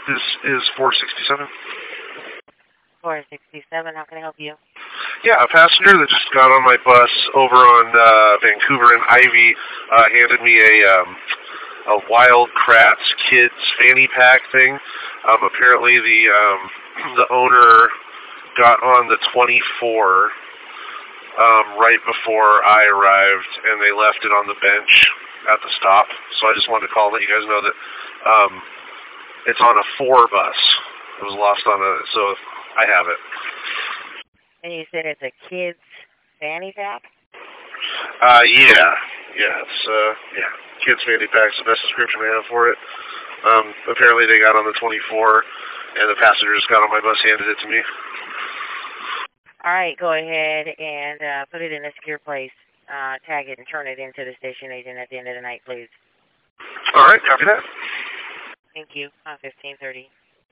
This is 467. 467, how can I help you? Yeah, a passenger that just got on my bus over on Vancouver and Ivy handed me a Wild Kratts kids fanny pack thing. Apparently the owner got on the 24 right before I arrived, and they left it on the bench at the stop. So I just wanted to call and let you guys know that it's on a 4 bus. It was lost on so I have it. And you said it's a kid's fanny pack? Yeah, it's kids fanny pack's the best description I have for it. Apparently they got on the 24, and the passenger just got on my bus, handed it to me. All right, go ahead and put it in a secure place. Tag it and turn it into the station agent at the end of the night, please. All right, copy that. Thank you. 15:30.